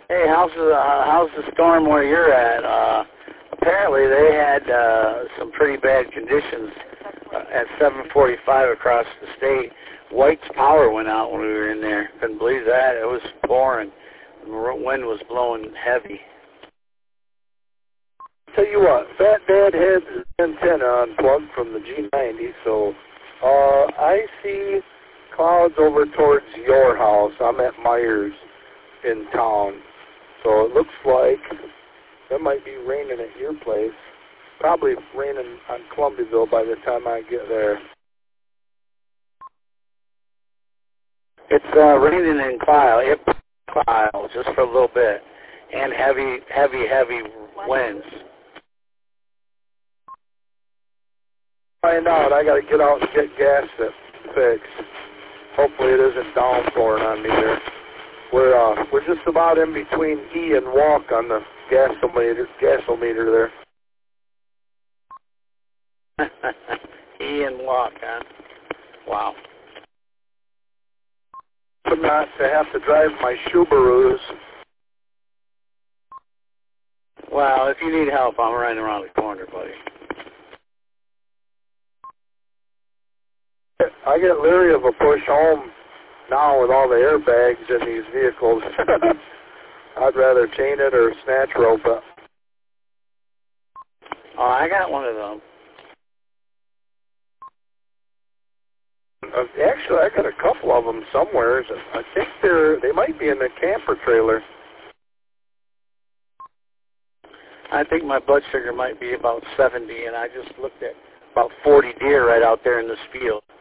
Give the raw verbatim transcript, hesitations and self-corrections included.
Hey, how's the uh, how's the storm where you're at? Uh, apparently, they had uh, some pretty bad conditions uh, at seven forty-five across the state. White's power went out when we were in there. Couldn't believe that. It was pouring. The wind was blowing heavy. Tell you what, Fat Dad had his antenna unplugged from the G ninety, so uh, I see clouds over towards your house. I'm at Myers in town, so it looks like it might be raining at your place. Probably raining on Columbiaville by the time I get there. It's uh, raining in Clio, it Clio, just for a little bit, and heavy, heavy, heavy winds. Find out. I got to get out and get gas fixed. Hopefully it isn't downpouring on me there. We're uh, we're just about in between E and walk on the gasometer gasometer there. E and walk, huh? Wow. But not to have to drive my Subarus. Well, if you need help, I'm right around the corner, buddy. I get leery of a push home now with all the airbags in these vehicles. I'd rather chain it or snatch rope it. Oh, I got one of them. Uh, actually, I got a couple of them somewhere. I think they're they might be in the camper trailer. I think my blood sugar might be about seventy, and I just looked at about forty deer right out there in this field.